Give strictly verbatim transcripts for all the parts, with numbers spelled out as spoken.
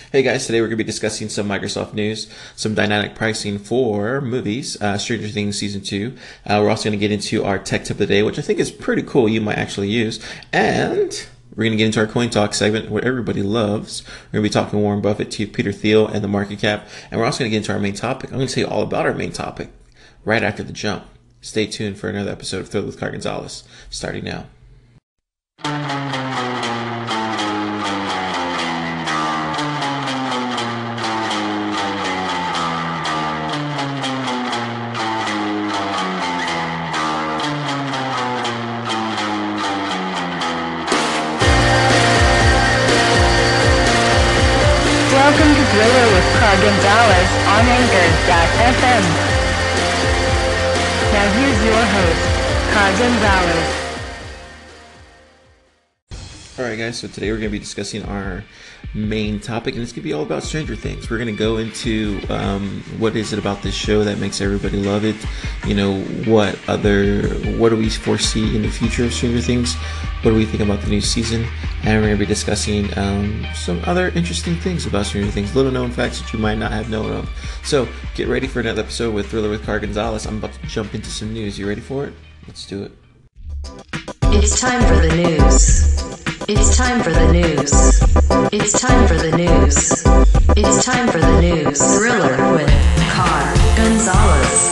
Hey guys, today we're going to be discussing some Microsoft news, some dynamic pricing for movies, uh, Stranger Things Season two. Uh, we're also going to get into our tech tip of the day, which I think is pretty cool, you might actually use. And we're going to get into our Coin Talk segment, what everybody loves. We're going to be talking Warren Buffett, to Peter Thiel, and the market cap. And we're also going to get into our main topic. I'm going to tell you all about our main topic right after the jump. Stay tuned for another episode of Thriller with Car Gonzalez, starting now. Welcome to Thriller with Car Gonzalez on Anchor dot F M. Now here's your host, Car Gonzalez. Alright guys, so today we're going to be discussing our main topic, and it's going to be all about Stranger Things. We're going to go into um, what is it about this show that makes everybody love it, you know, what other, what do we foresee in the future of Stranger Things, what do we think about the new season, and we're going to be discussing um, some other interesting things about Stranger Things, little known facts that you might not have known of. So get ready for another episode with Thriller with Car Gonzalez. I'm about to jump into some news. You ready for it? Let's do it. It's time for the news. It's time for the news. It's time for the news. It's time for the news. Thriller with Car Gonzalez.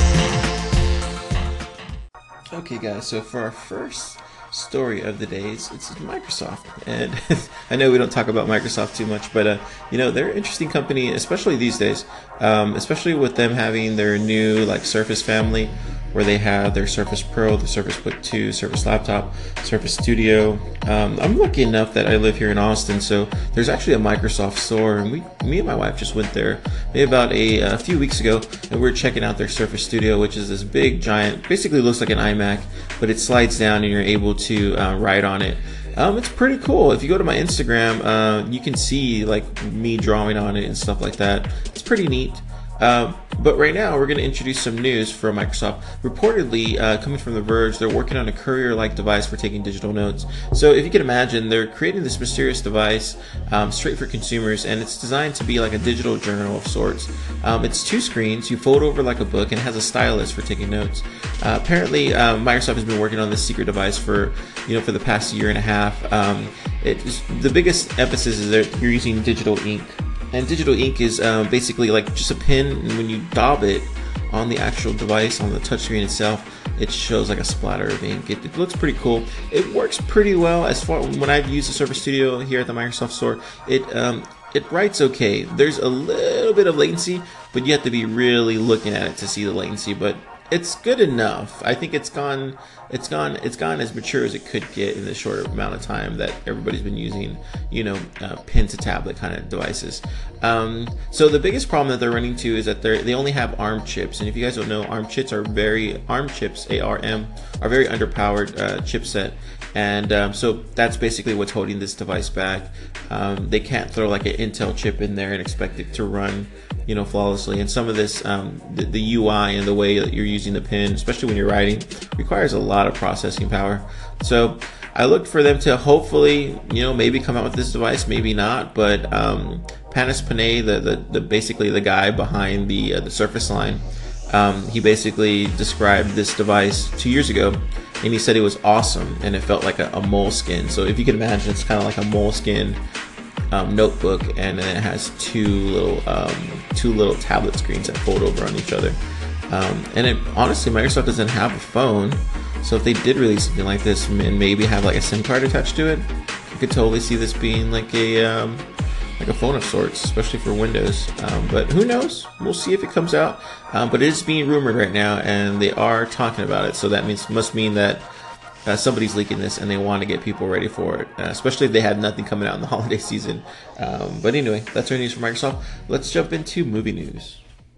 Okay guys, so for our first story of the day, it's, it's Microsoft. And I know we don't talk about Microsoft too much, but uh, you know, they're an interesting company, especially these days, um, especially with them having their new like Surface family, where they have their Surface Pro, the Surface Book two, Surface Laptop, Surface Studio. Um, I'm lucky enough that I live here in Austin, so there's actually a Microsoft store, and we, me and my wife just went there maybe about a, a few weeks ago, and we were checking out their Surface Studio, which is this big, giant, basically looks like an iMac, but it slides down and you're able to uh, write on it. Um, it's pretty cool. If you go to my Instagram, uh, you can see like me drawing on it and stuff like that. It's pretty neat. Uh, but right now, we're going to introduce some news from Microsoft. Reportedly, uh, coming from The Verge, they're working on a courier-like device for taking digital notes. So if you can imagine, they're creating this mysterious device um, straight for consumers, and it's designed to be like a digital journal of sorts. Um, it's two screens. You fold over like a book, and it has a stylus for taking notes. Uh, apparently, uh, Microsoft has been working on this secret device for, you know, for the past year and a half. Um, it is, the biggest emphasis is that you're using digital ink. And digital ink is um, basically like just a pen, and when you daub it on the actual device, on the touchscreen itself, it shows like a splatter of ink. It, it looks pretty cool. It works pretty well as far when I've used the Surface Studio here at the Microsoft Store. It um, it writes okay. There's a little bit of latency, but you have to be really looking at it to see the latency. But it's good enough. I think it's gone. It's gone. It's gone as mature as it could get in the short amount of time that everybody's been using, you know, uh, pen to tablet kind of devices. Um, so the biggest problem that they're running into is that they they only have ARM chips, and if you guys don't know, ARM chips are very ARM chips, A R M, are very underpowered uh, chipset, and um, so that's basically what's holding this device back. Um, they can't throw like an Intel chip in there and expect it to run, you know, flawlessly. And some of this, um, the, the U I and the way that you're using the pen, especially when you're writing, requires a lot of processing power. So I looked for them to hopefully, you know, maybe come out with this device, maybe not. But um, Panos Panay, the, the the basically the guy behind the uh, the Surface line, um, he basically described this device two years ago, and he said it was awesome and it felt like a, a moleskin. So if you can imagine, it's kind of like a moleskin Um, notebook, and then it has two little um, two little tablet screens that fold over on each other. Um, and it, honestly, Microsoft doesn't have a phone, so if they did release something like this and maybe have like a SIM card attached to it, you could totally see this being like a um, like a phone of sorts, especially for Windows. Um, but who knows? We'll see if it comes out. Um, but it is being rumored right now, and they are talking about it. So that means must mean that Uh, somebody's leaking this and they want to get people ready for it, uh, especially if they had nothing coming out in the holiday season. Um, but anyway, that's our news from Microsoft. Let's jump into movie news.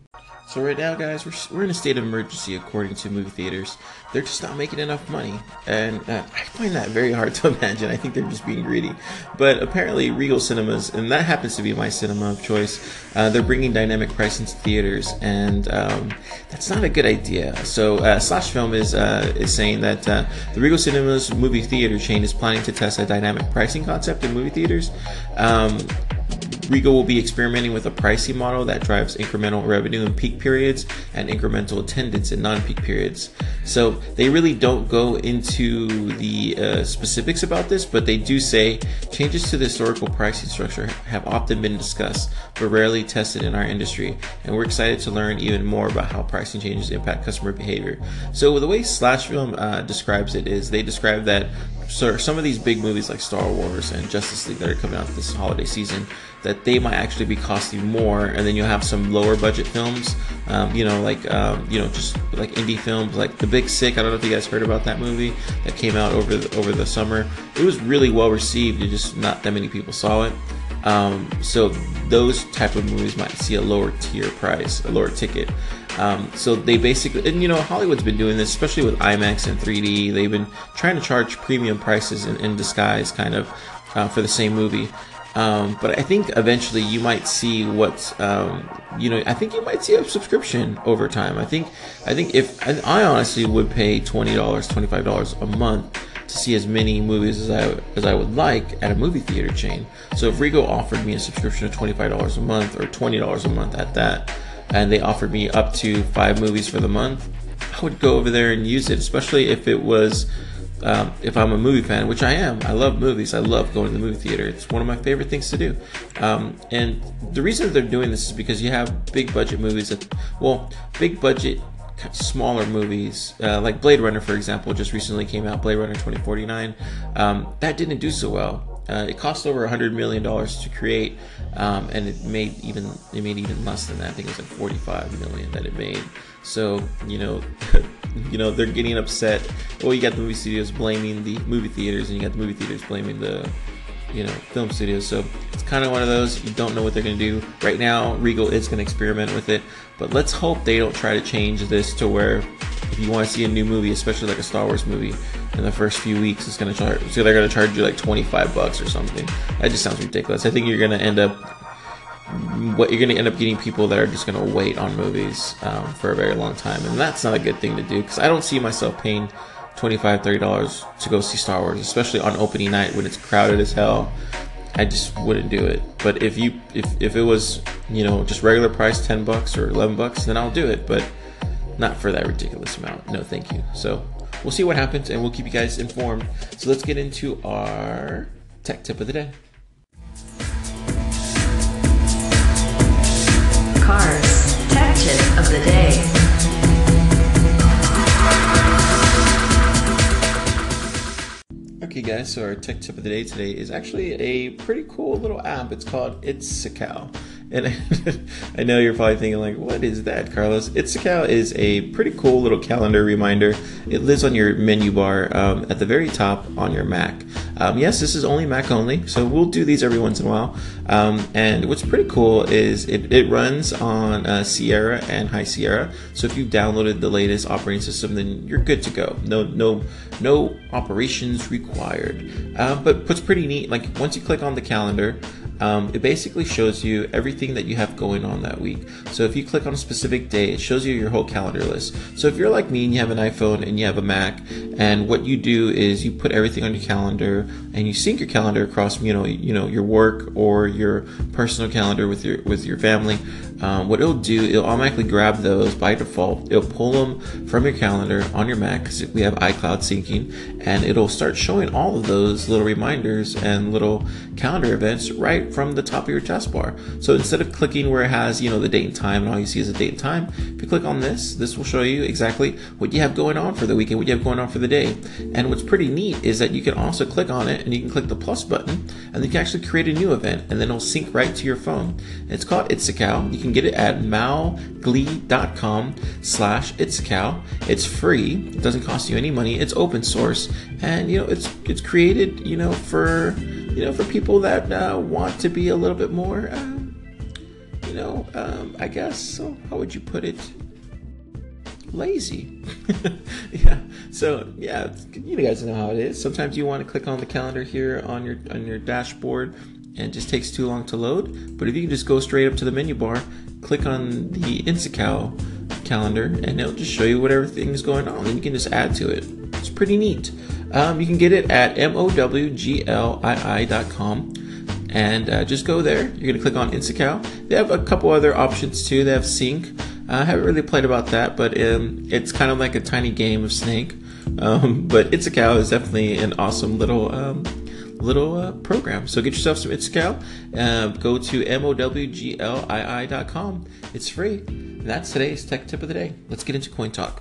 So right now, guys, we're, we're in a state of emergency according to movie theaters. They're just not making enough money, and uh, I find that very hard to imagine. I think they're just being greedy. But apparently Regal Cinemas, and that happens to be my cinema of choice, uh, they're bringing dynamic pricing to theaters, and um, that's not a good idea. So uh, Slash Film is uh, is saying that uh, the Regal Cinemas movie theater chain is planning to test a dynamic pricing concept in movie theaters. Um, Regal will be experimenting with a pricing model that drives incremental revenue in peak periods and incremental attendance in non-peak periods. So they really don't go into the uh, specifics about this, but they do say changes to the historical pricing structure have often been discussed, but rarely tested in our industry, and we're excited to learn even more about how pricing changes impact customer behavior. So the way Slash Film uh, describes it is they describe that so some of these big movies like Star Wars and Justice League that are coming out this holiday season, that they might actually be costing more, and then you'll have some lower budget films, um, you know, like um, you know, just like indie films, like The Big Sick. I don't know if you guys heard about that movie that came out over the, over the summer. It was really well received. It just not that many people saw it. Um, so those type of movies might see a lower tier price, a lower ticket. Um, so they basically, and you know, Hollywood's been doing this, especially with IMAX and three D. They've been trying to charge premium prices in, in disguise, kind of, uh, for the same movie. Um, but I think eventually you might see what, um, you know, I think you might see a subscription over time. I think, I think if, I honestly would pay twenty dollars, twenty-five dollars a month to see as many movies as I, as I would like at a movie theater chain. So if Regal offered me a subscription of twenty-five dollars a month, or twenty dollars a month at that, and they offered me up to five movies for the month, I would go over there and use it, especially if it was, um, if I'm a movie fan, which I am. I love movies. I love going to the movie theater. It's one of my favorite things to do. Um, and the reason that they're doing this is because you have big budget movies that, well, big budget smaller movies, uh, like Blade Runner, for example, just recently came out, Blade Runner twenty forty-nine. Um, that didn't do so well. Uh, it cost over a hundred million dollars to create, um, and it made even it made even less than that. I think it was like forty-five million that it made. So you know, you know they're getting upset. Well, you got the movie studios blaming the movie theaters, and you got the movie theaters blaming the, you know, film studios. So it's kind of one of those, you don't know what they're going to do. Right now, Regal is going to experiment with it, but let's hope they don't try to change this to where if you want to see a new movie, especially like a Star Wars movie, in the first few weeks, it's going to charge, so they're going to charge you like twenty-five bucks or something. That just sounds ridiculous. I think you're going to end up, what you're going to end up getting people that are just going to wait on movies um, for a very long time, and that's not a good thing to do, because I don't see myself paying twenty-five, thirty dollars to go see Star Wars, especially on opening night when it's crowded as hell. I just wouldn't do it. But if you if, if it was, you know, just regular price, ten bucks or eleven bucks, then I'll do it, but not for that ridiculous amount. No thank you. So we'll see what happens, and we'll keep you guys informed. So let's get into our tech tip of the day. Cars Tech Tip of the Day. Okay guys, so our tech tip of the day today is actually a pretty cool little app. It's called Itsucal. And I know you're probably thinking like, what is that, Carlos? Itsucal is a pretty cool little calendar reminder. It lives on your menu bar um, at the very top on your Mac. Um, yes, this is only Mac only, so we'll do these every once in a while. Um, and what's pretty cool is it, it runs on uh, Sierra and High Sierra. So if you've downloaded the latest operating system, then you're good to go. No, no, no operations required. Uh, but what's pretty neat, like once you click on the calendar, Um, it basically shows you everything that you have going on that week. So if you click on a specific day, it shows you your whole calendar list. So if you're like me and you have an iPhone and you have a Mac, and what you do is you put everything on your calendar and you sync your calendar across, you know, you know, your work or your personal calendar with your with your family. Um, what it'll do, it'll automatically grab those by default. It'll pull them from your calendar on your Mac, because we have iCloud syncing, and it'll start showing all of those little reminders and little calendar events right from the top of your taskbar. So instead of clicking where it has, you know, the date and time, and all you see is the date and time, if you click on this, this will show you exactly what you have going on for the weekend, what you have going on for the day. And what's pretty neat is that you can also click on it, and you can click the plus button, and then you can actually create a new event, and then it'll sync right to your phone. And it's called Itsucal. You can get it at malglee.com slash Itsucal. It's free. It doesn't cost you any money. It's open source, and you know, it's it's created, you know, for you know, for people that uh, want to be a little bit more, uh, you know, um, I guess, so how would you put it? Lazy. Yeah. So yeah, you guys know how it is. Sometimes you want to click on the calendar here on your on your dashboard, and it just takes too long to load. But if you can just go straight up to the menu bar, click on the Itsucal calendar, and it'll just show you whatever thing's going on, and you can just add to it. It's pretty neat. Um, you can get it at M O W G L I I dot com, and uh, just go there. You're gonna click on Instacal. They have a couple other options too. They have Sync. I haven't really played about that, but um, it's kind of like a tiny game of Snake. Um, but Instacal is definitely an awesome little um, little uh, program. So get yourself some Instacal. Uh, go to mowglii dot com. It's free. And that's today's tech tip of the day. Let's get into Coin Talk.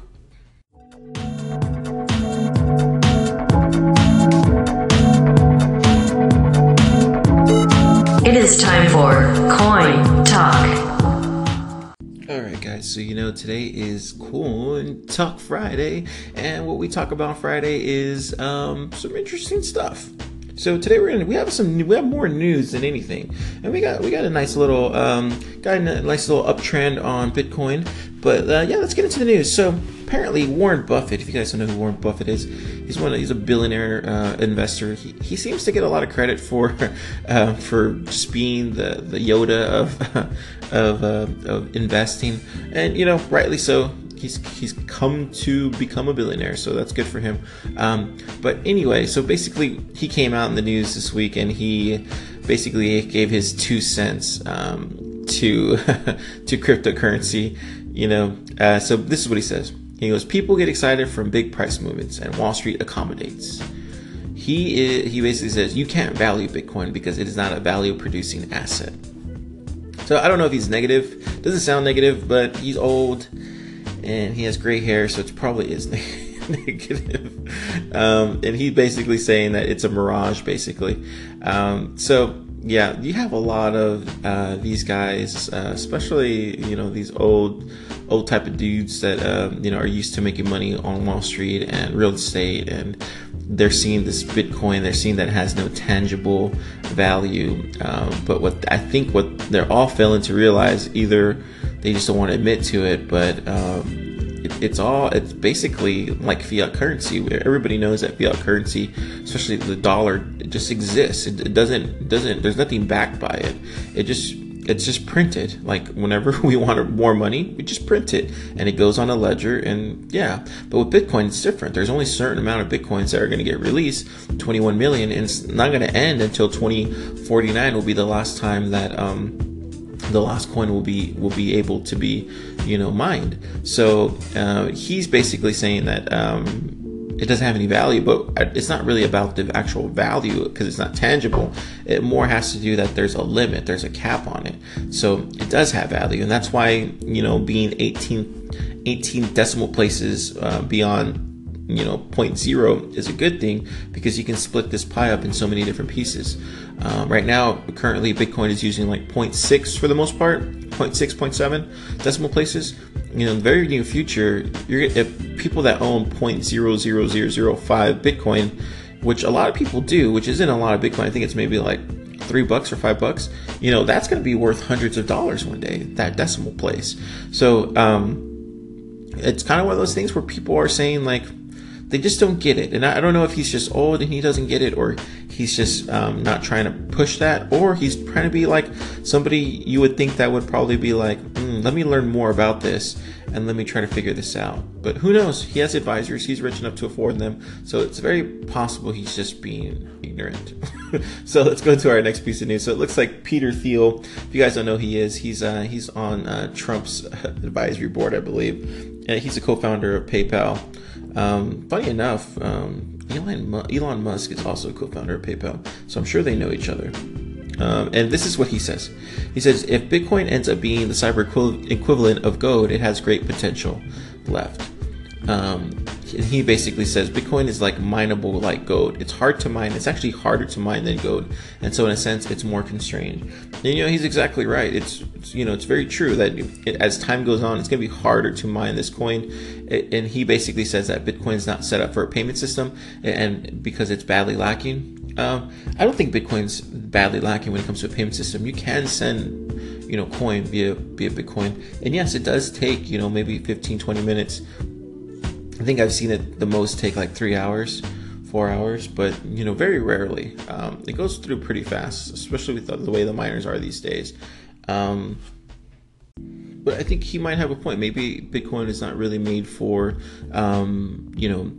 It is time for Coin Talk. Alright guys, so you know today is Coin Talk Friday, and what we talk about Friday is um, some interesting stuff. So today we're gonna we have some we have more news than anything, and we got we got a nice little um, got a nice little uptrend on Bitcoin. But uh, yeah, let's get into the news. So apparently Warren Buffett, if you guys don't know who Warren Buffett is, he's one of, he's a billionaire uh, investor. He, he seems to get a lot of credit for uh, for just being the, the Yoda of of, uh, of investing, and you know, rightly so. He's he's come to become a billionaire, so that's good for him. Um, but anyway, so basically he came out in the news this week, and he basically gave his two cents um, to to cryptocurrency. You know, uh, so this is what he says. He goes, "People get excited from big price movements, and Wall Street accommodates." He is, he basically says you can't value Bitcoin because it is not a value producing asset. So I don't know if he's negative. Doesn't sound negative, but he's old and he has gray hair, so it probably is negative. Um, and he's basically saying that it's a mirage, basically. Um, so yeah, you have a lot of uh, these guys, uh, especially you know these old, old type of dudes that um, you know are used to making money on Wall Street and real estate, and they're seeing this Bitcoin. They're seeing that it has no tangible value. Um, but what I think what they're all failing to realize, either they just don't want to admit to it, but um, it, it's all it's basically like fiat currency, where everybody knows that fiat currency, especially the dollar, it just exists. It, it doesn't it doesn't there's nothing backed by it. It just it's just printed. Like whenever we want more money, we just print it and it goes on a ledger, and yeah. But with Bitcoin, it's different. There's only a certain amount of Bitcoins that are going to get released, twenty-one million, and it's not going to end until twenty forty-nine will be the last time that um the last coin will be will be able to be you know mined. So uh, he's basically saying that um it doesn't have any value, but it's not really about the actual value because it's not tangible. It more has to do that there's a limit, there's a cap on it. So it does have value, and that's why you know being eighteen, eighteen decimal places uh, beyond you know zero point zero is a good thing, because you can split this pie up in so many different pieces. Um, right now, currently Bitcoin is using like zero point six for the most part, zero point six, zero point seven decimal places. You know, in the very near future, you're if people that own zero point zero zero zero zero five Bitcoin, which a lot of people do, which isn't a lot of Bitcoin. I think it's maybe like three bucks or five bucks. You know, that's going to be worth hundreds of dollars one day, that decimal place. So um, it's kind of one of those things where people are saying like, they just don't get it. And I don't know if he's just old and he doesn't get it, or he's just um, not trying to push that, or he's trying to be like somebody you would think that would probably be like, mm, let me learn more about this and let me try to figure this out. But who knows? He has advisors. He's rich enough to afford them. So it's very possible he's just being ignorant. So let's go to our next piece of news. So it looks like Peter Thiel, if you guys don't know who he is, he's uh, he's on uh, Trump's advisory board, I believe. And he's a co-founder of PayPal. Um, funny enough, um, Elon, Elon Musk is also a co-founder of PayPal, so I'm sure they know each other. Um, and this is what he says. He says, if Bitcoin ends up being the cyber equi- equivalent of gold, it has great potential left. Um, he basically says Bitcoin is like mineable like gold. It's hard to mine. It's actually harder to mine than gold. And so in a sense, it's more constrained. And you know, he's exactly right. It's, it's you know, it's very true that it, as time goes on, it's going to be harder to mine this coin. It, and he basically says that Bitcoin is not set up for a payment system, and because it's badly lacking. Um, I don't think Bitcoin's badly lacking when it comes to a payment system. You can send, you know, coin via via Bitcoin. And yes, it does take, you know, maybe fifteen, twenty minutes. I think I've seen it the most take like three hours, four hours, but you know, very rarely. Um, it goes through pretty fast, especially with the, the way the miners are these days. Um, but I think he might have a point. Maybe Bitcoin is not really made for, um, you know,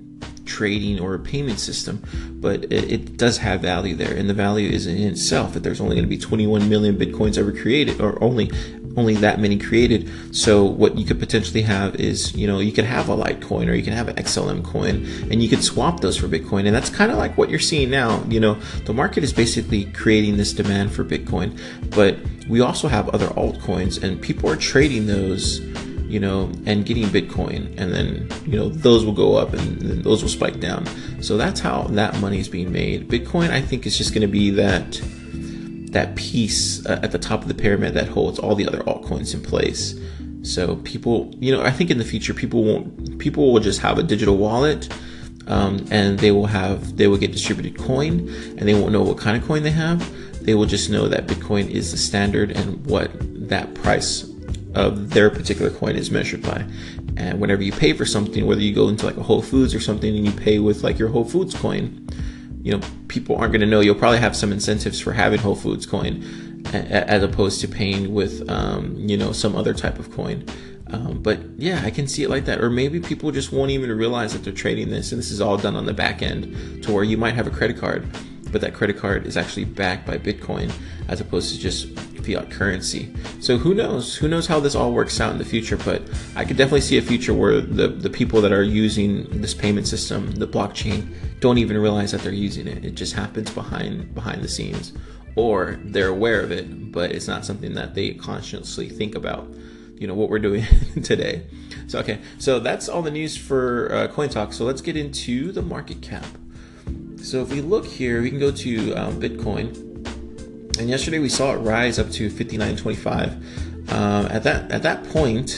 trading or a payment system, but it, it does have value there, and the value is in itself that there's only going to be twenty-one million Bitcoins ever created, or only only that many created. So what you could potentially have is, you know, you could have a Litecoin or you can have an X L M coin, and you could swap those for Bitcoin. And that's kind of like what you're seeing now. You know, the market is basically creating this demand for Bitcoin, but we also have other altcoins, and people are trading those, you know, and getting Bitcoin, and then, you know, those will go up and then those will spike down. So that's how that money is being made. Bitcoin, I think, is just going to be that that piece uh, at the top of the pyramid that holds all the other altcoins in place. So people, you know, I think in the future, people won't, people will just have a digital wallet, um, and they will have, they will get distributed coin, and they won't know what kind of coin they have. They will just know that Bitcoin is the standard and what that price of their particular coin is measured by. And whenever you pay for something, whether you go into like a Whole Foods or something and you pay with like your Whole Foods coin, you know, people aren't going to know. You'll probably have some incentives for having Whole Foods coin as opposed to paying with, um, you know, some other type of coin. Um, but yeah, I can see it like that. Or maybe people just won't even realize that they're trading this, and this is all done on the back end, to where you might have a credit card, but that credit card is actually backed by Bitcoin as opposed to just fiat currency. So who knows? Who knows how this all works out in the future? But I could definitely see a future where the, the people that are using this payment system, the blockchain, don't even realize that they're using it. It just happens behind behind the scenes, or they're aware of it, but it's not something that they consciously think about. You know what we're doing today. So okay, so that's all the news for uh, Coin Talk. So let's get into the market cap. So if we look here, we can go to um, Bitcoin. And yesterday we saw it rise up to fifty-nine twenty-five. Um, at that at that point,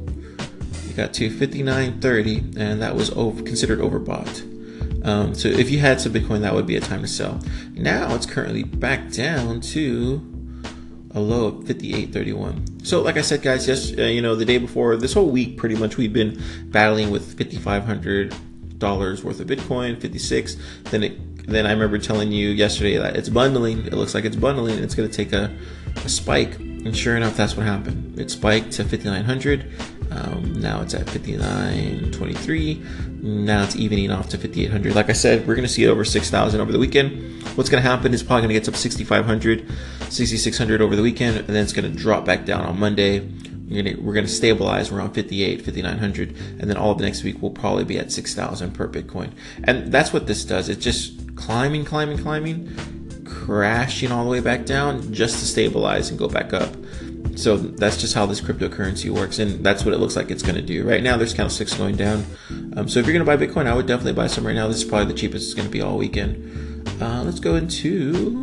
you got to fifty-nine thirty, and that was over, considered overbought. Um, so if you had some Bitcoin, that would be a time to sell. Now it's currently back down to a low of fifty-eight thirty-one. So like I said, guys, yes, uh, you know, the day before, this whole week, pretty much we've been battling with fifty-five hundred dollars worth of Bitcoin, fifty-six. Then it Then I remember telling you yesterday that it's bundling. It looks like it's bundling, and it's going to take a, a spike. And sure enough, that's what happened. It spiked to fifty-nine hundred. Um, now it's at fifty-nine twenty-three. Now it's evening off to fifty-eight hundred. Like I said, we're going to see it over six thousand over the weekend. What's going to happen is probably going to get to sixty-five hundred, sixty-six hundred over the weekend, and then it's going to drop back down on Monday. We're going, to, we're going to stabilize around fifty-eight, fifty-nine hundred, and then all of next week we'll probably be at six thousand per Bitcoin. And that's what this does. It's just climbing, climbing, climbing, crashing all the way back down just to stabilize and go back up. So that's just how this cryptocurrency works, and that's what it looks like it's going to do. Right now, there's candlesticks going down. Um, so if you're going to buy Bitcoin, I would definitely buy some right now. This is probably the cheapest it's going to be all weekend. Uh, let's go into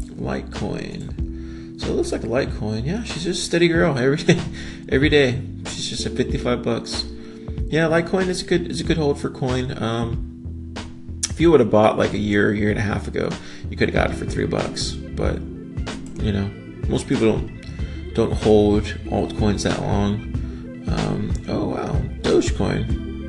Litecoin. So it looks like Litecoin. Yeah, she's just a steady girl every day. Every day, she's just at fifty-five bucks. Yeah, Litecoin is a good is a good hold for coin. Um, if you would have bought like a year, year and a half ago, you could have got it for three bucks. But you know, most people don't don't hold altcoins that long. Um, oh wow, Dogecoin.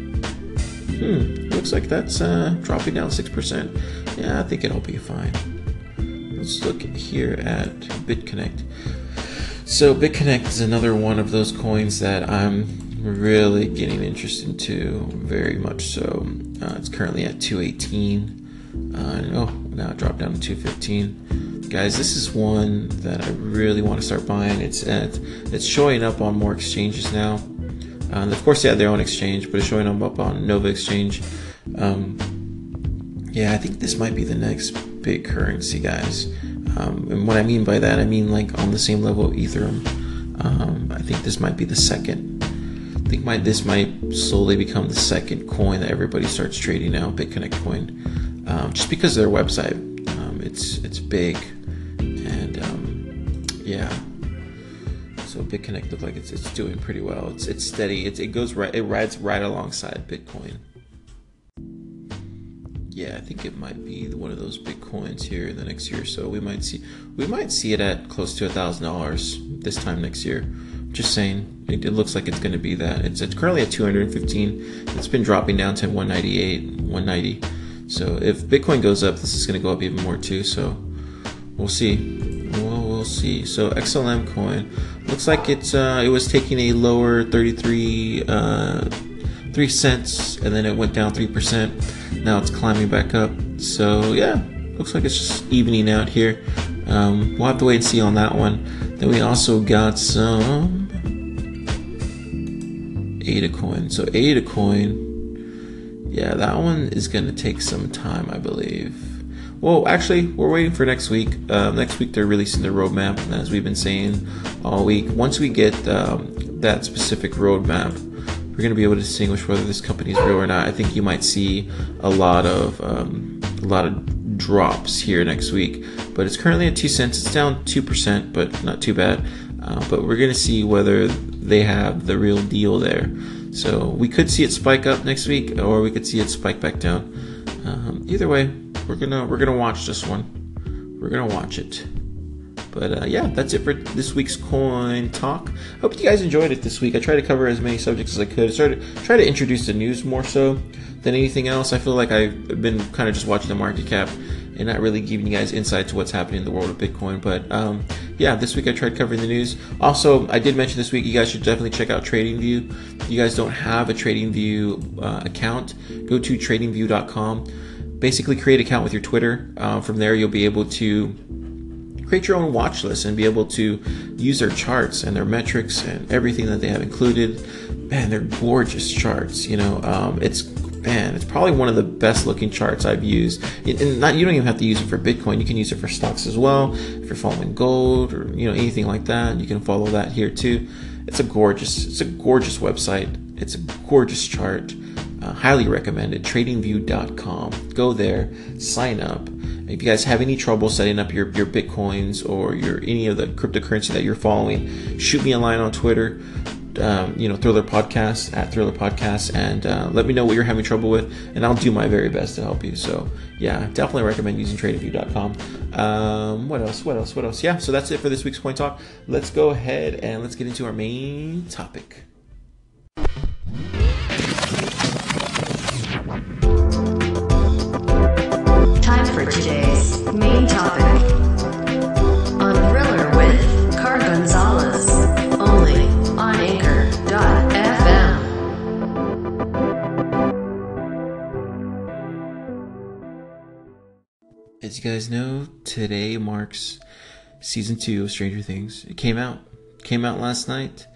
Hmm, looks like that's uh, dropping down six percent. Yeah, I think it'll be fine. Let's look here at BitConnect. So BitConnect is another one of those coins that I'm really getting interested into, very much so. Uh, it's currently at two eighteen. Uh, oh, now it dropped down to two fifteen. Guys, this is one that I really want to start buying. It's at, it's showing up on more exchanges now. Um, of course, they have their own exchange, but it's showing up on Nova Exchange. Um, yeah, I think this might be the next big currency, guys. Um, and what I mean by that, I mean like on the same level of Ethereum. Um, I think this might be the second. I think my, this might slowly become the second coin that everybody starts trading now, BitConnect coin, um, just because of their website. Um, it's it's big, and um, yeah. So BitConnect looks like it's it's doing pretty well. It's it's steady. It's it goes right. It rides right alongside Bitcoin. Yeah, I think it might be one of those big coins here in the next year or so. We might see we might see it at close to a thousand dollars this time next year. Just saying, it, it looks like it's going to be that. It's, it's currently at two hundred fifteen. It's been dropping down to one ninety-eight, one ninety. So if Bitcoin goes up, this is going to go up even more too. So we'll see. We'll, we'll see. So X L M coin looks like it's uh, it was taking a lower thirty-three uh, three cents, and then it went down three percent. Now it's climbing back up. So yeah, looks like it's just evening out here. Um, we'll have to wait and see on that one. Then we also got some ADA coin. So ADA coin, yeah, that one is going to take some time, I believe. Well, actually, we're waiting for next week. Uh, next week, they're releasing the roadmap, as we've been saying all week. Once we get um, that specific roadmap, we're going to be able to distinguish whether this company is real or not. I think you might see a lot of um, a lot of drops here next week. But it's currently at two cents. It's down two percent, but not too bad. Uh, but we're going to see whether they have the real deal there. So we could see it spike up next week, or we could see it spike back down. Um, either way, we're gonna we're gonna watch this one. We're gonna watch it. But uh, yeah, that's it for this week's coin talk. Hope you guys enjoyed it this week. I tried to cover as many subjects as I could. I started try to introduce the news more so than anything else. I feel like I've been kind of just watching the market cap and not really giving you guys insight to what's happening in the world of Bitcoin. But um, yeah, this week I tried covering the news. Also, I did mention this week you guys should definitely check out TradingView. If you guys don't have a TradingView uh, account, go to trading view dot com. Basically, create an account with your Twitter. Uh, from there, you'll be able to create your own watch list and be able to use their charts and their metrics and everything that they have included. Man, they're gorgeous charts. You know, um, it's man, it's probably one of the best looking charts I've used. And not you don't even have to use it for Bitcoin. You can use it for stocks as well. If you're following gold or you know anything like that, you can follow that here too. It's a gorgeous, it's a gorgeous website. It's a gorgeous chart. Uh, highly recommended. trading view dot com. Go there, sign up. If you guys have any trouble setting up your, your Bitcoins or your any of the cryptocurrency that you're following, shoot me a line on Twitter. Um, you know, Thriller Podcast at Thriller Podcast, and uh, let me know what you're having trouble with, and I'll do my very best to help you. So yeah, definitely recommend using trading view dot com. Um, what else? What else? What else? Yeah, so that's it for this week's Coin Talk. Let's go ahead and let's get into our main topic. Time for today's main topic. On Thriller with Car Gonzalez. Only on anchor dot f m. As you guys know, today marks season two of Stranger Things. It came out. Came out last night.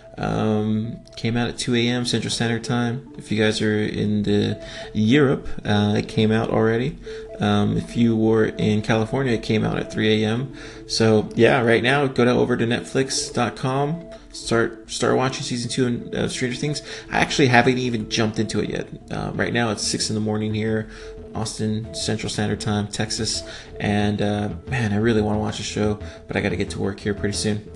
Um, came out at two a.m. Central Standard Time. If you guys are in the Europe, uh, it came out already. Um, if you were in California, it came out at three a.m. So yeah, right now, go to over to netflix dot com. Start start watching season two of uh, Stranger Things. I actually haven't even jumped into it yet. Uh, right now, it's six in the morning here, Austin Central Standard Time, Texas, and uh, man, I really want to watch the show, but I got to get to work here pretty soon.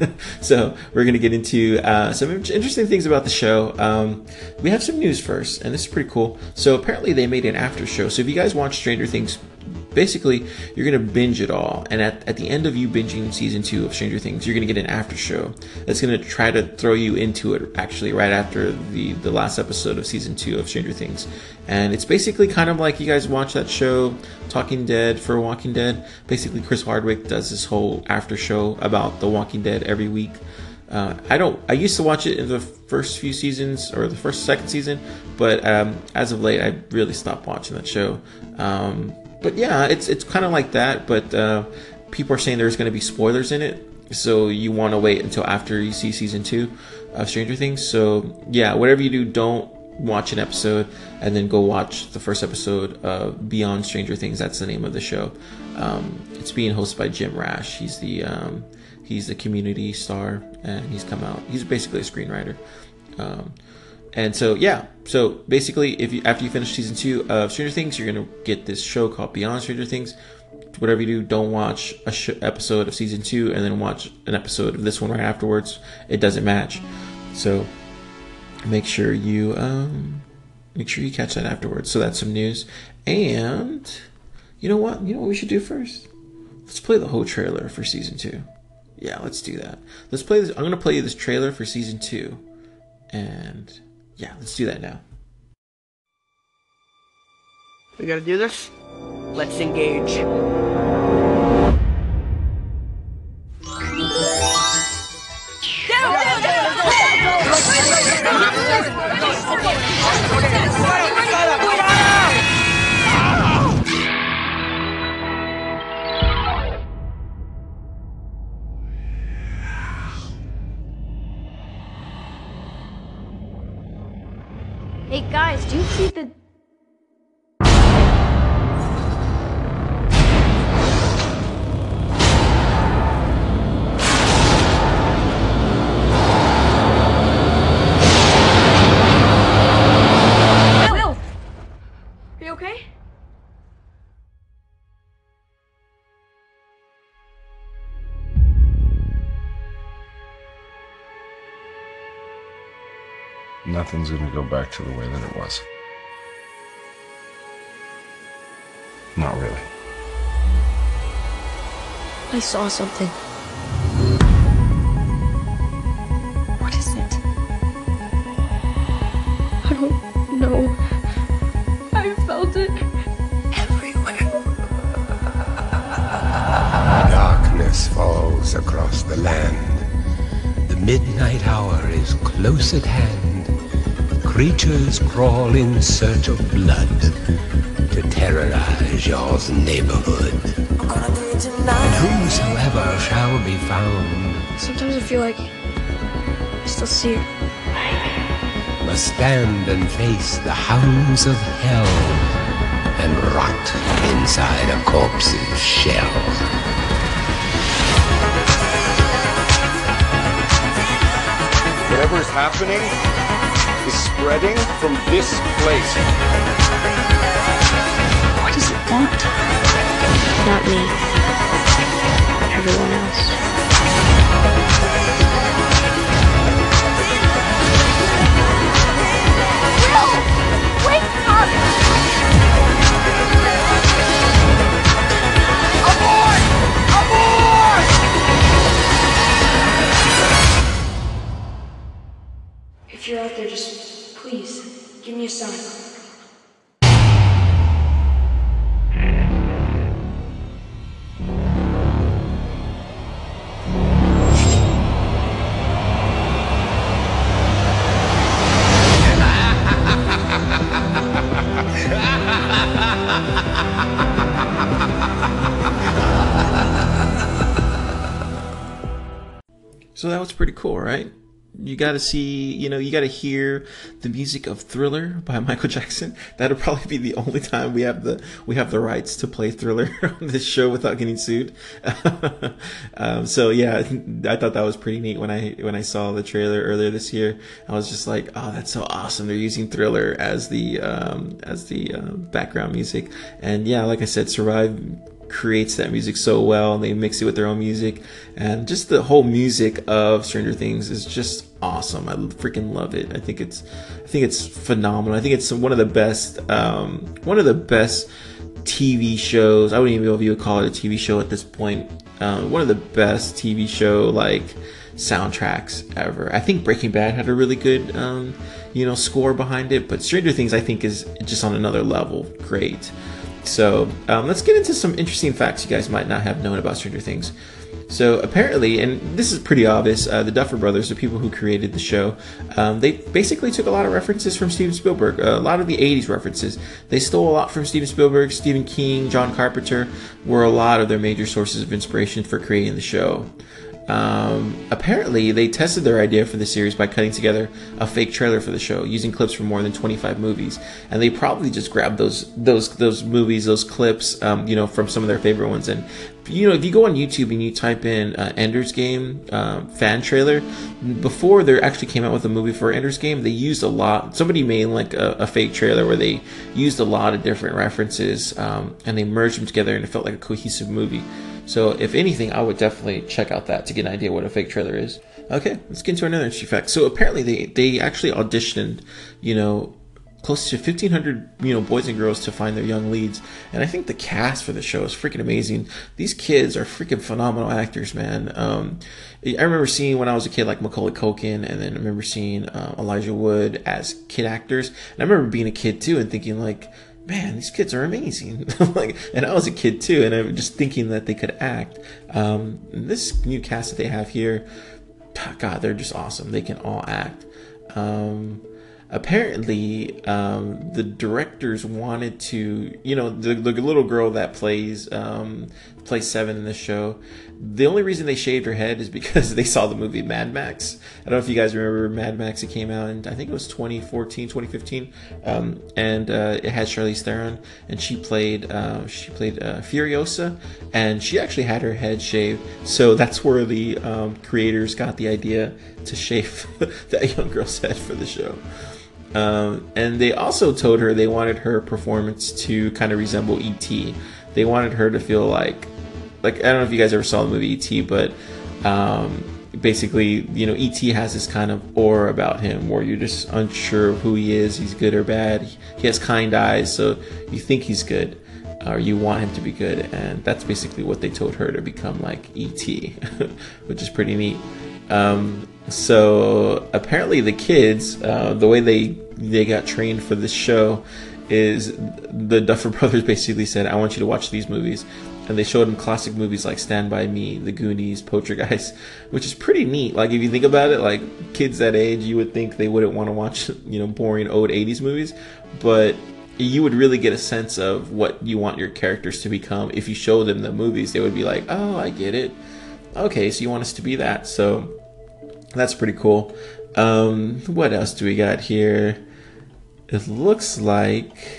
So we're gonna get into uh, some interesting things about the show. Um, we have some news first, and this is pretty cool. So apparently, they made an after show. So if you guys watch Stranger Things, basically, you're going to binge it all. And at, at the end of you binging season two of Stranger Things, you're going to get an after show that's going to try to throw you into it actually right after the, the last episode of season two of Stranger Things. And it's basically kind of like you guys watch that show, Talking Dead for Walking Dead. Basically, Chris Hardwick does this whole after show about The Walking Dead every week. Uh, I don't. I used to watch it in the first few seasons or the first second season, but um, as of late, I really stopped watching that show. Um, But yeah, it's it's kind of like that, but uh, people are saying there's going to be spoilers in it, so you want to wait until after you see season two of Stranger Things. So yeah, whatever you do, don't watch an episode and then go watch the first episode of Beyond Stranger Things. That's the name of the show. Um, it's being hosted by Jim Rash. He's the um, he's the Community star, and he's come out. He's basically a screenwriter. Um, And so, yeah, so basically, if you after you finish season two of Stranger Things, you're going to get this show called Beyond Stranger Things. Whatever you do, don't watch a sh- episode of season two and then watch an episode of this one right afterwards. It doesn't match. So make sure you um, make sure you catch that afterwards. So that's some news. And you know what? You know what we should do first? Let's play the whole trailer for season two. Yeah, let's do that. Let's play this. I'm going to play you this trailer for season two. And yeah, let's do that now. We gotta do this? Let's engage. Hey guys, do you see the... Will! Are you okay? Nothing's gonna go back to the way that it was. Not really. I saw something. What is it? I don't know. I felt it. Everywhere. Darkness falls across the land. The midnight hour is close at hand. Creatures crawl in search of blood to terrorize your neighborhood. And whosoever shall be found Sometimes I feel like I still see her. must stand and face the hounds of hell and rot inside a corpse's shell. Whatever is happening is spreading from this place. What does it want? Not me. Everyone else. Will! Wake up! Aboard! Aboard! If you're out there, just please give me a sign. So that was pretty cool, right? You got to see, you know, you got to hear the music of Thriller by Michael Jackson. That'll probably be the only time we have the we have the rights to play Thriller on this show without getting sued. um, so yeah, I thought that was pretty neat when I when I saw the trailer earlier this year. I was just like, oh, that's so awesome! They're using Thriller as the um, as the uh, background music, and yeah, like I said, Survive creates that music so well, and they mix it with their own music, and just the whole music of Stranger Things is just awesome. I freaking love it. I think it's I think it's phenomenal. I think it's one of the best um one of the best T V shows. I wouldn't even know if you would call it a T V show at this point. Um, one of the best T V show like soundtracks ever. I think Breaking Bad had a really good um you know score behind it, but Stranger Things I think is just on another level. Great. So um, let's get into some interesting facts you guys might not have known about Stranger Things. So apparently, and this is pretty obvious, uh, the Duffer Brothers, the people who created the show, um, they basically took a lot of references from Steven Spielberg, uh, a lot of the eighties references. They stole a lot from Steven Spielberg, Stephen King, John Carpenter, were a lot of their major sources of inspiration for creating the show. Um, apparently, they tested their idea for the series by cutting together a fake trailer for the show, using clips from more than twenty-five movies, and they probably just grabbed those those those movies, those clips, um, you know, from some of their favorite ones. And you know, if you go on YouTube and you type in uh, Ender's Game um, fan trailer, before they actually came out with a movie for Ender's Game, they used a lot. Somebody made like a, a fake trailer where they used a lot of different references, um, and they merged them together, and it felt like a cohesive movie. So if anything, I would definitely check out that to get an idea what a fake trailer is. Okay, let's get into another interesting fact. So apparently they, they actually auditioned, you know, close to fifteen hundred, you know, boys and girls to find their young leads. And I think the cast for the show is freaking amazing. These kids are freaking phenomenal actors, man. Um, I remember seeing when I was a kid, like Macaulay Culkin, and then I remember seeing uh, Elijah Wood as kid actors. And I remember being a kid too and thinking like, man, these kids are amazing. Like, and I was a kid too, and I'm just thinking that they could act. Um, this new cast that they have here, God, they're just awesome. They can all act. Um, apparently, um, the directors wanted to, you know, the, the little girl that plays um, plays Seven in the show. The only reason they shaved her head is because they saw the movie Mad Max. I don't know if you guys remember Mad Max. It came out in, I think it was twenty fourteen, twenty fifteen, um, and uh, it had Charlize Theron, and she played uh, she played uh, Furiosa, and she actually had her head shaved. So that's where the um, creators got the idea to shave that young girl's head for the show. Um, and they also told her they wanted her performance to kind of resemble E T. They wanted her to feel like Like, I don't know if you guys ever saw the movie E T, but um, basically, you know, E T has this kind of aura about him where you're just unsure of who he is. He's good or bad. He has kind eyes, so you think he's good, or you want him to be good. And that's basically what they told her to become like E T, which is pretty neat. Um, so apparently the kids, uh, the way they, they got trained for this show is the Duffer Brothers basically said, I want you to watch these movies. And they showed him classic movies like Stand By Me, The Goonies, Poltergeist, which is pretty neat. Like, if you think about it, like, kids that age, you would think they wouldn't want to watch, you know, boring old eighties movies. But you would really get a sense of what you want your characters to become. If you show them the movies, they would be like, oh, I get it. Okay, so you want us to be that. So that's pretty cool. Um, what else do we got here? It looks like...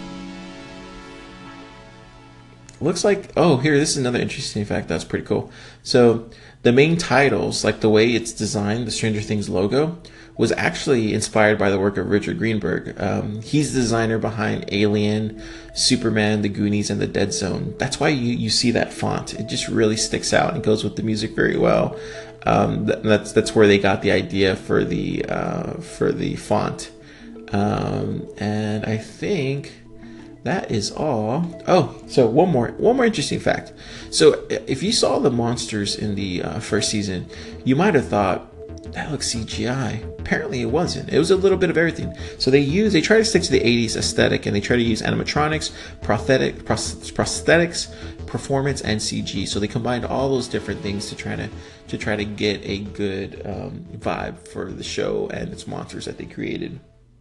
Looks like, oh, here, this is another interesting fact that's pretty cool. So the main titles, like the way it's designed, the Stranger Things logo, was actually inspired by the work of Richard Greenberg. Um, he's the designer behind Alien, Superman, The Goonies, and The Dead Zone. That's why you, you see that font. It just really sticks out and goes with the music very well. Um, th- that's that's where they got the idea for the uh, for the font. Um, and I think that is all. Oh, so one more, one more interesting fact. So if you saw the monsters in the uh, first season, you might have thought that looks C G I. Apparently it wasn't. It was a little bit of everything. So they use, they try to stick to the eighties aesthetic, and they try to use animatronics, prosthetic, pros, prosthetics, performance, and C G. So they combined all those different things to try to to try to get a good um, vibe for the show and its monsters that they created.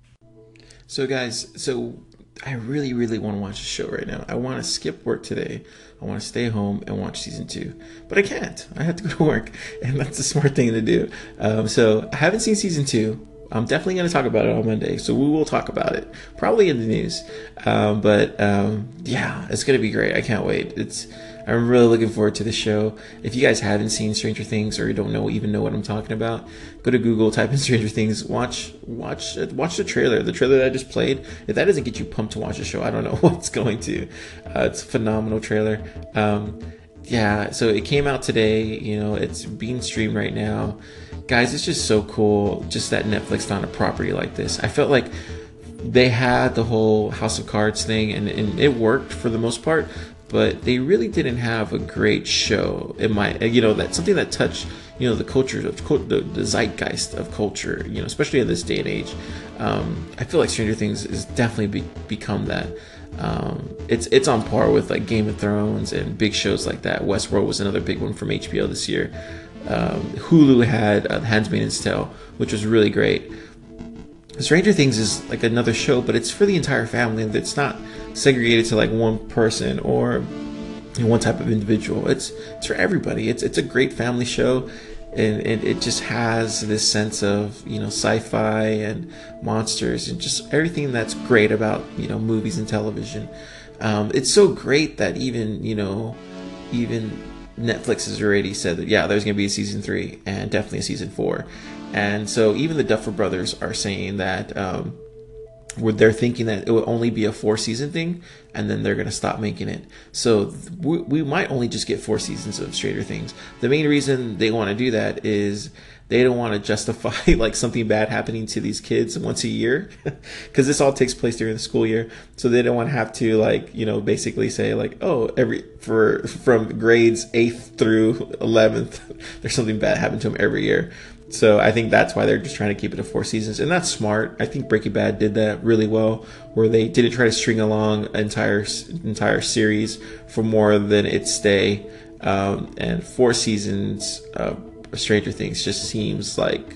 So guys, so I really, really want to watch the show right now. I want to skip work today. I want to stay home and watch season two. But I can't. I have to go to work. And that's the smart thing to do. Um, so I haven't seen season two. I'm definitely going to talk about it on Monday. So we will talk about it. Probably in the news. Um, but um, yeah, it's going to be great. I can't wait. It's I'm really looking forward to the show. If you guys haven't seen Stranger Things or you don't know even know what I'm talking about, go to Google, type in Stranger Things, watch watch watch the trailer. The trailer that I just played. If that doesn't get you pumped to watch the show, I don't know what's going to. Uh, it's a phenomenal trailer. Um, yeah, so it came out today. You know, it's being streamed right now. Guys, it's just so cool just that Netflix found a property like this. I felt like they had the whole House of Cards thing, and, and it worked for the most part. But they really didn't have a great show. In my, you know, that's something that touched, you know, the culture of the, the zeitgeist of culture. You know, especially in this day and age. Um, I feel like Stranger Things has definitely be, become that. Um, it's it's on par with like Game of Thrones and big shows like that. Westworld was another big one from H B O this year. Um, Hulu had uh, The Handmaid's Tale, which was really great. Stranger Things is like another show, but it's for the entire family, and it's not segregated to like one person or one type of individual. It's it's for everybody. It's it's a great family show, and, and it just has this sense of, you know, sci-fi and monsters and just everything that's great about, you know, movies and television. Um, it's so great that even, you know, even Netflix has already said that, yeah, there's going to be a season three and definitely a season four. And so even the Duffer Brothers are saying that um, where they're thinking that it will only be a four season thing, and then they're going to stop making it. So we, we might only just get four seasons of Stranger Things. The main reason they want to do that is they don't want to justify like something bad happening to these kids once a year, because this all takes place during the school year. So they don't want to have to like, you know, basically say like, oh, every for from grades eighth through eleventh, there's something bad happened to them every year. So I think that's why they're just trying to keep it to four seasons, and that's smart. I think Breaking Bad did that really well, where they didn't try to string along an entire entire series for more than its stay. Um, and four seasons of Stranger Things just seems like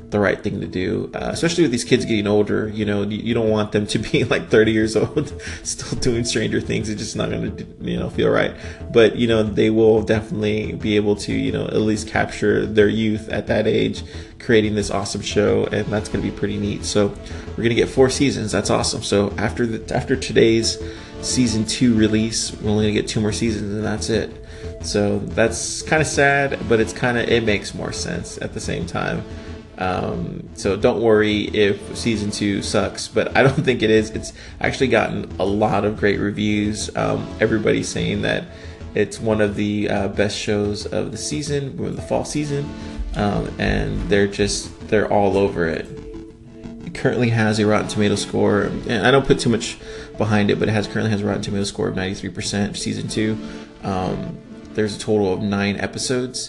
the right thing to do, uh, especially with these kids getting older. You know, you, you don't want them to be like thirty years old still doing Stranger Things. It's just not going to, you know, feel right. But, you know, they will definitely be able to, you know, at least capture their youth at that age, creating this awesome show, and that's going to be pretty neat. So we're going to get four seasons. That's awesome. So after the, after today's season two release, we're only going to get two more seasons, and that's it. So that's kind of sad, but it's kind of, it makes more sense at the same time. Um, so don't worry if season two sucks, but I don't think it is. It's actually gotten a lot of great reviews. Um, everybody's saying that it's one of the uh, best shows of the season, of the fall season, um, and they're just, they're all over it. It currently has a Rotten Tomato score, and I don't put too much behind it, but it has currently has a Rotten Tomato score of ninety-three percent for season two. Um, there's a total of nine episodes.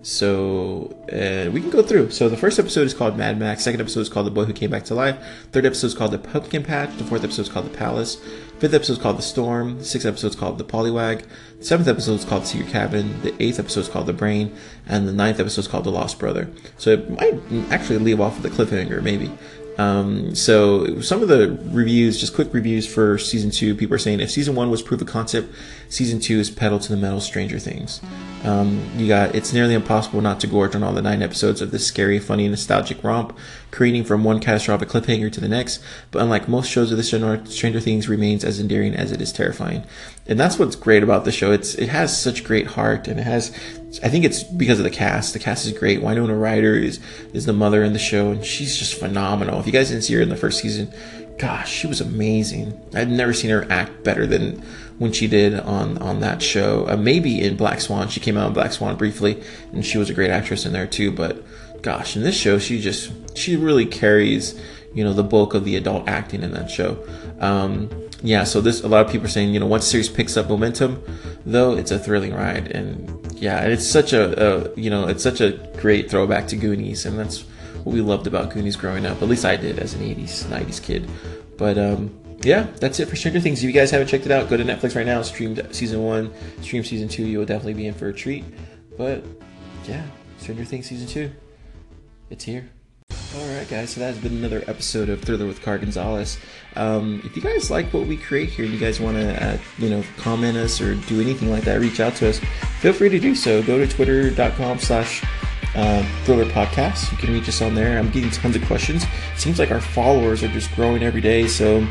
So uh, we can go through. So the first episode is called Mad Max. Second episode is called The Boy Who Came Back to Life. Third episode is called The Pumpkin Patch. The fourth episode is called The Palace. Fifth episode is called The Storm. The sixth episode is called The Poliwag. The seventh episode is called Secret Cabin. The eighth episode is called The Brain. And the ninth episode is called The Lost Brother. So it might actually leave off with a cliffhanger, maybe. Um, so some of the reviews, just quick reviews for season two, people are saying if season one was proof of concept, season two is pedal to the metal Stranger Things. Um, you got, it's nearly impossible not to gorge on all the nine episodes of this scary, funny, nostalgic romp, creating from one catastrophic cliffhanger to the next. But unlike most shows of this genre, Stranger Things remains as endearing as it is terrifying. And that's what's great about the show. It's, it has such great heart, and it has, I think it's because of the cast. The cast is great. Winona Ryder is, is the mother in the show, and she's just phenomenal. If you guys didn't see her in the first season, gosh, she was amazing. I've never seen her act better than when she did on, on that show. Uh, maybe in Black Swan. She came out in Black Swan briefly, and she was a great actress in there too. But gosh, in this show, she just, she really carries, you know, the bulk of the adult acting in that show. Um, yeah, so this, a lot of people are saying, you know, once the series picks up momentum, though, it's a thrilling ride. And yeah, it's such a, a, you know, it's such a great throwback to Goonies, and that's what we loved about Goonies growing up. At least I did as an eighties, nineties kid. But um, yeah, that's it for Stranger Things. If you guys haven't checked it out, go to Netflix right now, stream season one, stream season two. You will definitely be in for a treat. But yeah, Stranger Things season two, it's here. Alright guys, so that's been another episode of Thriller with Car Gonzalez. Um, if you guys like what we create here and you guys want to, uh, you know, comment us or do anything like that, reach out to us, feel free to do so. Go to twitter.com slash Thriller Podcast. You can reach us on there. I'm getting tons of questions. It seems like our followers are just growing every day, so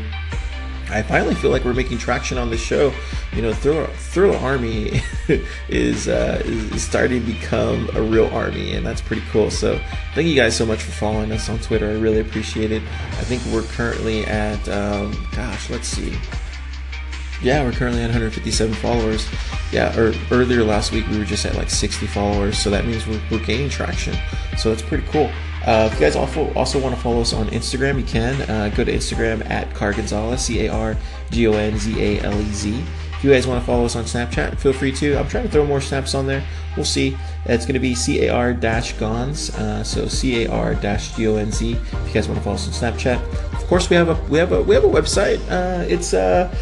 I finally feel like we're making traction on this show. You know, Thriller, Thriller Army is, uh, is starting to become a real army, and that's pretty cool. So thank you guys so much for following us on Twitter. I really appreciate it. I think we're currently at, um, gosh, let's see. Yeah, we're currently at one hundred fifty-seven followers. Yeah, or earlier last week we were just at like sixty followers, so that means we're, we're gaining traction. So that's pretty cool. Uh, if you guys also also want to follow us on Instagram, you can uh, go to Instagram at Car Gonzalez, C A R G O N Z A L E Z. If you guys want to follow us on Snapchat, feel free to. I'm trying to throw more snaps on there. We'll see. It's going to be C A R Gons, uh, so C A R G O N Z. If you guys want to follow us on Snapchat, of course we have a we have a we have a website. Uh, it's uh.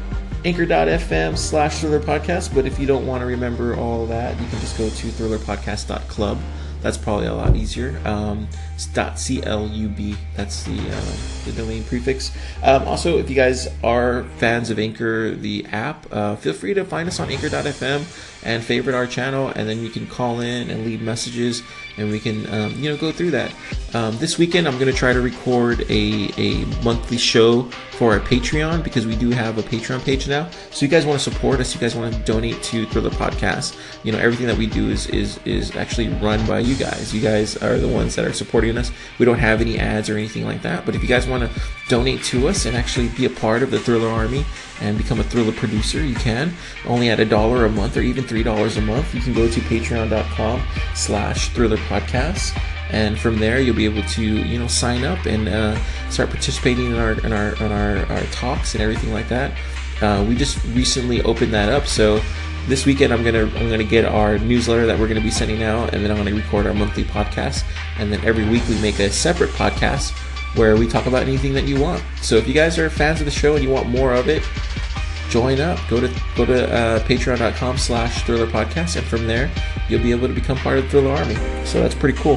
anchor.fm slash thriller podcast, but if you don't want to remember all that, you can just go to thriller podcast dot club. That's probably a lot easier. Um, it's .club. That's the uh, the domain prefix. Um, also, if you guys are fans of Anchor, the app, uh, feel free to find us on anchor dot f m and favorite our channel, and then you can call in and leave messages, and we can um, you know go through that. Um, this weekend, I'm going to try to record a a monthly show for our Patreon, because we do have a Patreon page now. So you guys want to support us, you guys want to donate to Thriller Podcast. You know, everything that we do is is is actually run by you guys. You guys are the ones that are supporting us. We don't have any ads or anything like that. But if you guys want to donate to us and actually be a part of the Thriller Army and become a Thriller producer, you can. Only at a dollar a month or even three dollars a month. You can go to patreon.com slash Thriller Podcast. And from there, you'll be able to, you know, sign up and uh, start participating in our in our in our, our talks and everything like that. Uh, we just recently opened that up, so this weekend I'm gonna I'm gonna get our newsletter that we're gonna be sending out, and then I'm gonna record our monthly podcast, and then every week we make a separate podcast where we talk about anything that you want. So if you guys are fans of the show and you want more of it, join up. Go to go to uh, patreon.com slash Thriller Podcast, and from there you'll be able to become part of the Thriller Army. So that's pretty cool.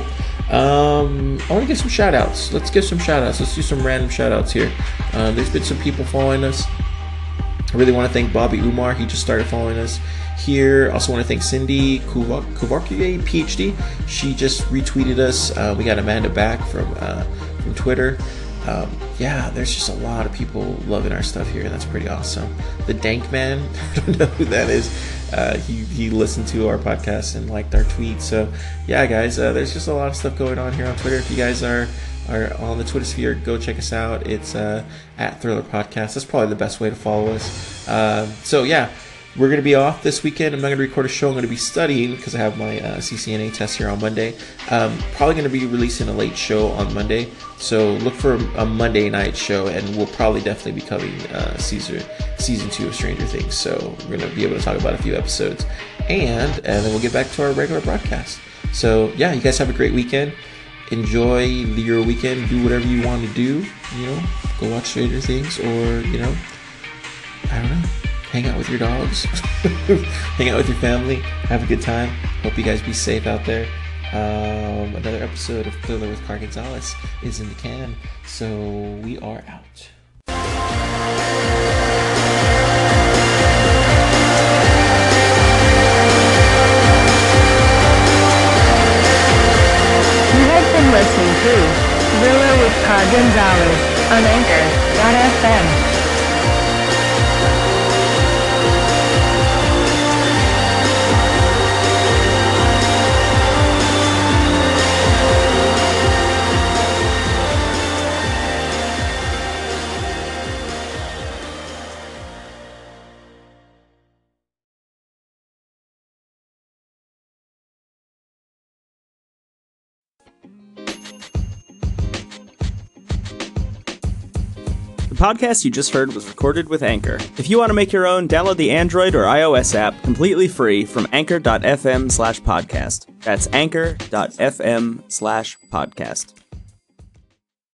Um, I want to give some shout outs. Let's give some shout outs. Let's do some random shout outs here. Uh, there's been some people following us. I really want to thank Bobby Umar. He just started following us here. Also want to thank Cindy Kuvarkier, PhD. She just retweeted us. Uh, we got Amanda back from uh, from Twitter. Um, yeah, there's just a lot of people loving our stuff here. That's pretty awesome. The Dank Man, I don't know who that is. Uh, he, he listened to our podcast and liked our tweet. So yeah, guys, uh, there's just a lot of stuff going on here on Twitter. If you guys are are on the Twitter sphere, go check us out. It's uh, at Thriller Podcast. That's probably the best way to follow us. Uh, so yeah, we're going to be off this weekend. I'm not going to record a show. I'm going to be studying because I have my uh, C C N A test here on Monday. Um, probably going to be releasing a late show on Monday. So look for a Monday night show, and we'll probably definitely be covering uh, Caesar, season two of Stranger Things. So we're going to be able to talk about a few episodes. And, and then we'll get back to our regular broadcast. So yeah, you guys have a great weekend. Enjoy your weekend. Do whatever you want to do. You know, go watch Stranger Things, or, you know, I don't know. Hang out with your dogs. Hang out with your family. Have a good time. Hope you guys be safe out there. Um, another episode of Thriller with Car Gonzalez is in the can. So we are out. You have been listening to Thriller with Car Gonzalez on Anchor dot F M. The podcast you just heard was recorded with Anchor. If you want to make your own, download the Android or iOS app completely free from anchor dot f m slash podcast. That's anchor dot f m slash podcast.